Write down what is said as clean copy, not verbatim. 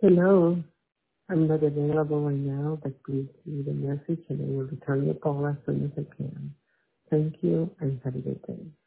Hello. I'm not available right now, but please leave a message and I will return your call as soon as I can. Thank you and have a good day.